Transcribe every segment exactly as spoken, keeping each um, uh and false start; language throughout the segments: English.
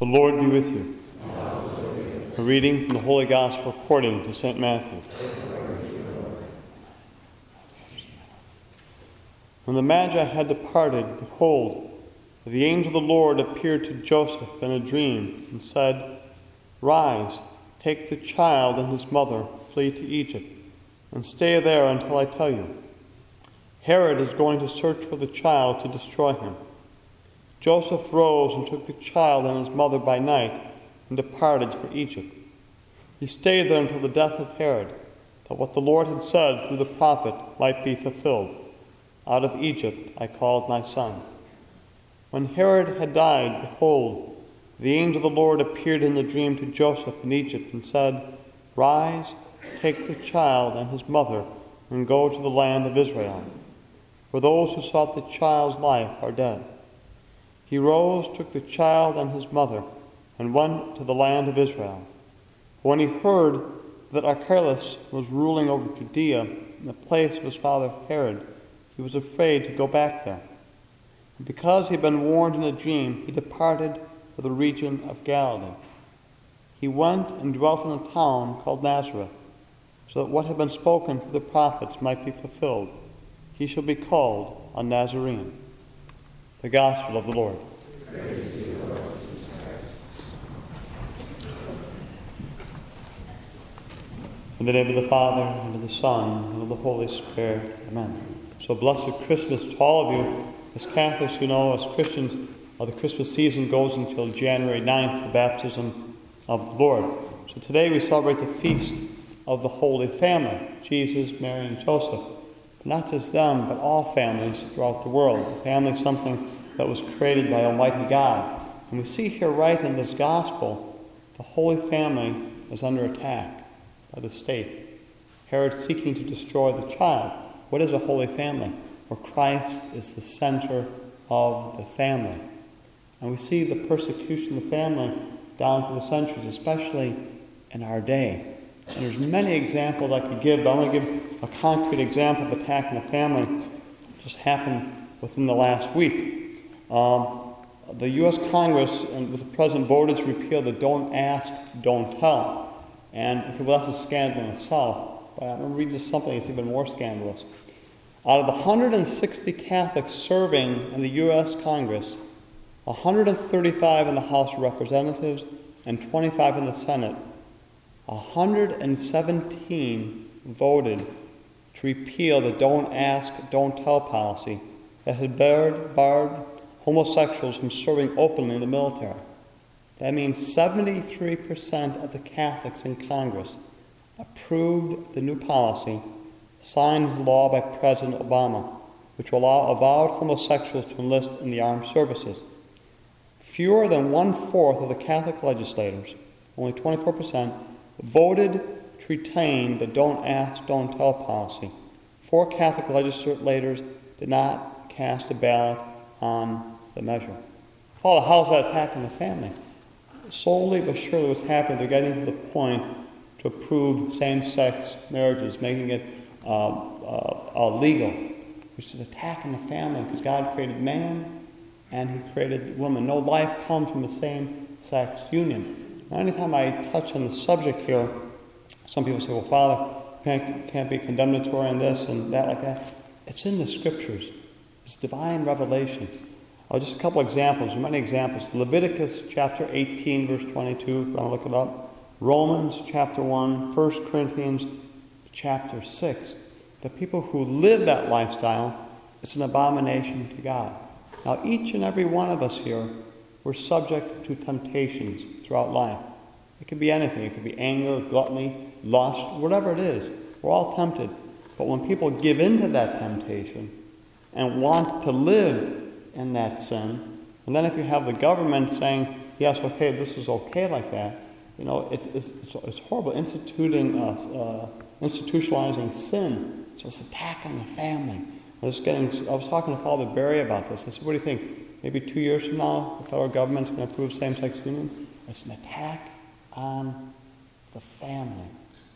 The Lord be with you. A reading from the Holy Gospel according to Saint Matthew. When the Magi had departed, behold, the angel of the Lord appeared to Joseph in a dream and said, "Rise, take the child and his mother, flee to Egypt, and stay there until I tell you. Herod is going to search for the child to destroy him." Joseph rose and took the child and his mother by night and departed for Egypt. He stayed there until the death of Herod, that what the Lord had said through the prophet might be fulfilled. "Out of Egypt I called my son." When Herod had died, behold, the angel of the Lord appeared in the dream to Joseph in Egypt and said, "Rise, take the child and his mother, and go to the land of Israel, for those who sought the child's life are dead." He rose, took the child and his mother, and went to the land of Israel. When he heard that Archelaus was ruling over Judea in the place of his father Herod, he was afraid to go back there. And because he had been warned in a dream, he departed for the region of Galilee. He went and dwelt in a town called Nazareth, so that what had been spoken through the prophets might be fulfilled. He shall be called a Nazarene. The Gospel of the Lord. Praise to you, Lord Jesus Christ. In the name of the Father, and of the Son, and of the Holy Spirit. Amen. So blessed Christmas to all of you. As Catholics, you know, as Christians, uh, the Christmas season goes until January ninth, the baptism of the Lord. So today we celebrate the feast of the Holy Family, Jesus, Mary, and Joseph. But not just them, but all families throughout the world. The family is something that was created by Almighty God. And we see here right in this gospel, the Holy Family is under attack by the state. Herod seeking to destroy the child. What is a Holy Family? Where Christ is the center of the family. And we see the persecution of the family down through the centuries, especially in our day. And there's many examples I could give, but I want to give a concrete example of attacking the family that just happened within the last week. Um, the U S Congress and the President voted to repeal the Don't Ask, Don't Tell. And okay, well, that's a scandal in itself. But I'm going to read you something that's even more scandalous. Out of the one hundred sixty Catholics serving in the U S Congress, one hundred thirty-five in the House of Representatives and twenty-five in the Senate, one hundred seventeen voted to repeal the Don't Ask, Don't Tell policy that had barred, barred homosexuals from serving openly in the military. That means seventy-three percent of the Catholics in Congress approved the new policy, signed into law by President Obama, which will allow avowed homosexuals to enlist in the armed services. Fewer than one-fourth of the Catholic legislators, only twenty-four percent, voted to retain the Don't Ask, Don't Tell policy. Four Catholic legislators did not cast a ballot on the measure. Father, how's that attacking the family? Slowly but surely what's happening, they're getting to the point to approve same-sex marriages, making it uh, uh, uh, legal, which is attacking the family because God created man and he created woman. No life comes from the same-sex union. Now, anytime I touch on the subject here, some people say, well, Father, can't, can't be condemnatory on this and that like that. It's in the Scriptures. It's divine revelation. Uh, just a couple examples, there are many examples. Leviticus chapter eighteen, verse twenty-two, if you want to look it up. Romans chapter one, First Corinthians chapter six. The people who live that lifestyle, it's an abomination to God. Now, each and every one of us here, we're subject to temptations throughout life. It could be anything. It could be anger, gluttony, lust, whatever it is. We're all tempted. But when people give in to that temptation and want to live in that sin, and then if you have the government saying, yes, okay, this is okay like that, you know, it, it's, it's, it's horrible, instituting, uh, uh, institutionalizing sin. So it's attacking the family. I was, getting, I was talking to Father Barry about this. I said, what do you think? Maybe two years from now, the federal government's going to approve same-sex unions? It's an attack on the family.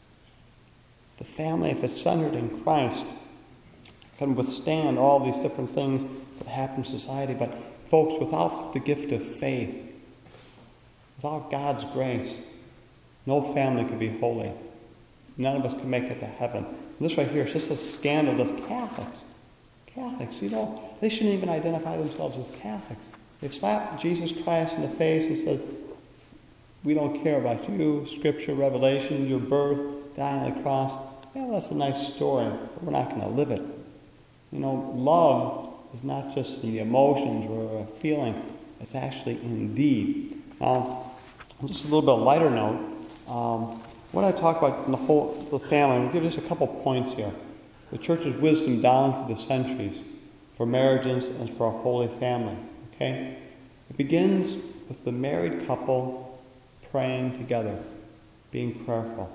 The family, if it's centered in Christ, can withstand all these different things that happen in society. But folks, without the gift of faith, Without God's grace, no family could be holy. None of us could make it to heaven. And this right here is just a scandal of Catholics. Catholics, you know, they shouldn't even identify themselves as Catholics. They've slapped Jesus Christ in the face and said, we don't care about you, Scripture, Revelation, your birth, dying on the cross. Yeah, well, that's a nice story, but we're not going to live it. You know, love is not just in the emotions or a feeling. It's actually in deed. Now, just a little bit lighter note. Um, what I talk about in the whole the family, I'm going to give just a couple points here. The Church's wisdom down through the centuries for marriages and for a holy family. Okay? It begins with the married couple praying together, being prayerful.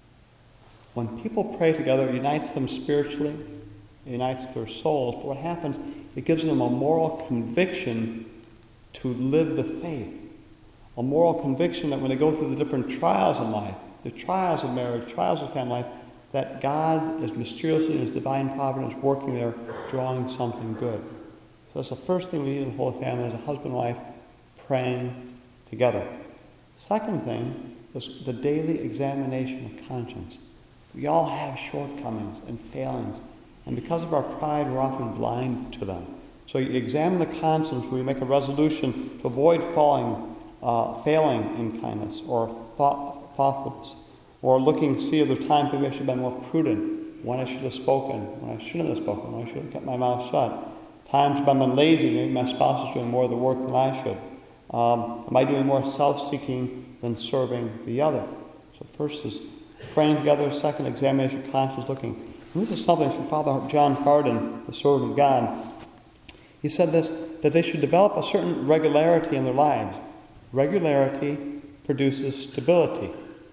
When people pray together, it unites them spiritually, it unites their souls. But what happens, it gives them a moral conviction to live the faith. A moral conviction that when they go through the different trials in life, the trials of marriage, trials of family life, that God is mysteriously in His divine providence working there, drawing something good. So that's the first thing we need in the whole family, is a husband and wife praying together. Second thing is the daily examination of conscience. We all have shortcomings and failings, and because of our pride, we're often blind to them. So you examine the conscience where you make a resolution to avoid falling, uh, failing in kindness or thought, thoughtfulness, or looking to see if there's times maybe I should have been more prudent, when I should have spoken, when I shouldn't have spoken, when I should have kept my mouth shut. Times when I've been lazy, maybe my spouse is doing more of the work than I should. Um, am I doing more self-seeking than serving the other? So first is praying together. Second, examination of conscience, looking. And this is something from Father John Hardin, the servant of God. He said this, that they should develop a certain regularity in their lives. Regularity produces stability.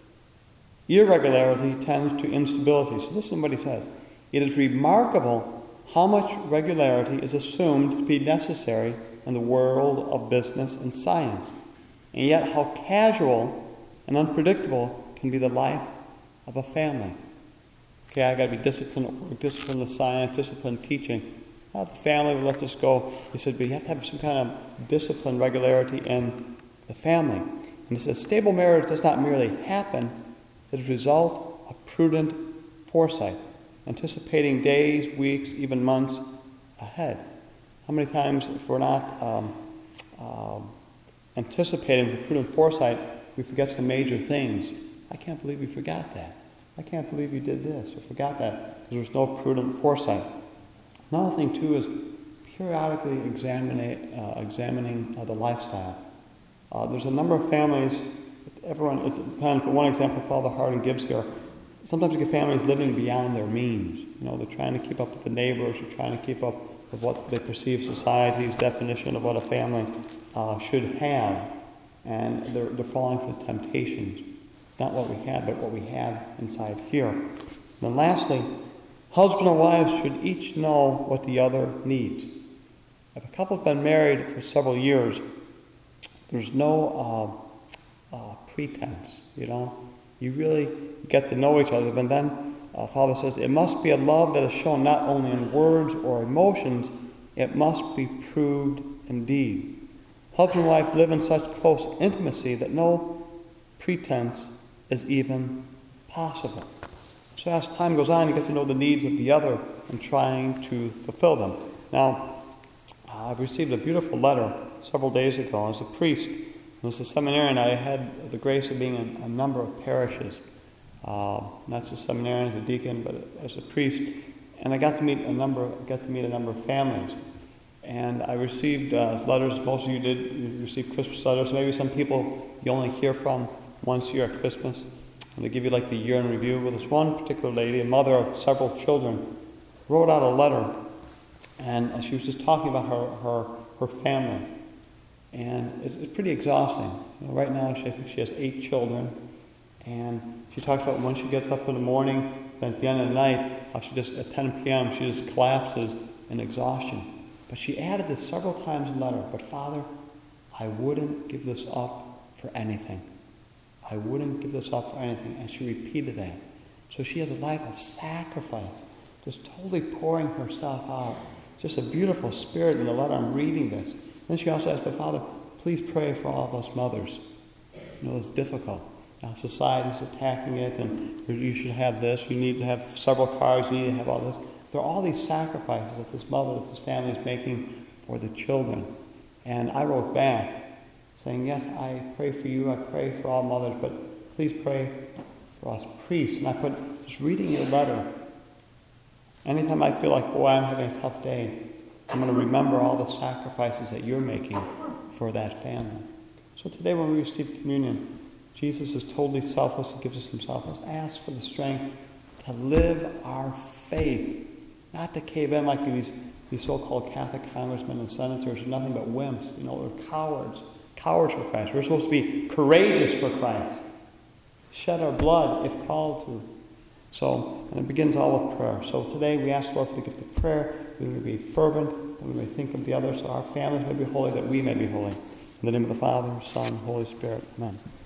Irregularity tends to instability. So listen to what he says. It is remarkable how much regularity is assumed to be necessary in the world of business and science, and yet how casual and unpredictable can be the life of a family. Okay, I've got to be disciplined at work, disciplined in science, disciplined teaching. Now, the family will let this go. He said, but you have to have some kind of discipline, regularity in the family. And he says, stable marriage does not merely happen, it is a result of prudent foresight, anticipating days, weeks, even months ahead. How many times, if we're not um, um, anticipating with prudent foresight, we forget some major things? I can't believe we forgot that. I can't believe you did this or forgot that, because there's no prudent foresight. Another thing, too, is periodically examining, uh, examining uh, the lifestyle. Uh, there's a number of families, everyone, it depends, but one example Father Harding gives here, sometimes you get families living beyond their means. You know, they're trying to keep up with the neighbors, they're trying to keep up with what they perceive society's definition of what a family uh, should have, and they're, they're falling for temptations. It's not what we have, but what we have inside here. And then lastly, husband and wives should each know what the other needs. If a couple's been married for several years, there's no uh, uh, pretense, you know. You really get to know each other. And then uh, Father says, it must be a love that is shown not only in words or emotions, it must be proved in deed. Husband and wife live in such close intimacy that no pretense is even possible. So as time goes on, you get to know the needs of the other and trying to fulfill them. Now, uh, I've received a beautiful letter several days ago as a priest. And as a seminarian, I had the grace of being in a number of parishes, uh, not just seminarian as a deacon, but as a priest. And I got to meet a number, got to meet a number of families. And I received uh, letters. Most of you did. You received Christmas letters. Maybe some people you only hear from once a year at Christmas. And they give you like the year in review. Well, this one particular lady, a mother of several children, wrote out a letter, and she was just talking about her her, her family. And it's, it's pretty exhausting. You know, right now, she, I think she has eight children, and she talks about when she gets up in the morning, then at the end of the night, how she just, at ten p.m., she just collapses in exhaustion. But she added this several times in the letter, but Father, I wouldn't give this up for anything. I wouldn't give this up for anything. And she repeated that. So she has a life of sacrifice, just totally pouring herself out. Just a beautiful spirit in the letter. I'm reading this. Then she also asked, but Father, please pray for all of us mothers. You know, it's difficult. Now society's attacking it, and you should have this, you need to have several cars, you need to have all this. There are all these sacrifices that this mother, that this family is making for the children. And I wrote back saying, yes, I pray for you, I pray for all mothers, but please pray for us priests. And I put, just reading your letter, anytime I feel like, boy, I'm having a tough day, I'm going to remember all the sacrifices that you're making for that family. So today when we receive communion, Jesus is totally selfless. He gives us himself. Let's ask for the strength to live our faith, not to cave in like these, these so-called Catholic congressmen and senators are nothing but wimps. You know, they're cowards. Cowards for Christ. We're supposed to be courageous for Christ. Shed our blood if called to. So, and it begins all with prayer. So today we ask Lord for the gift of prayer, that we may be fervent, that we may think of the others, so our families may be holy, that we may be holy. In the name of the Father, Son, and Holy Spirit. Amen.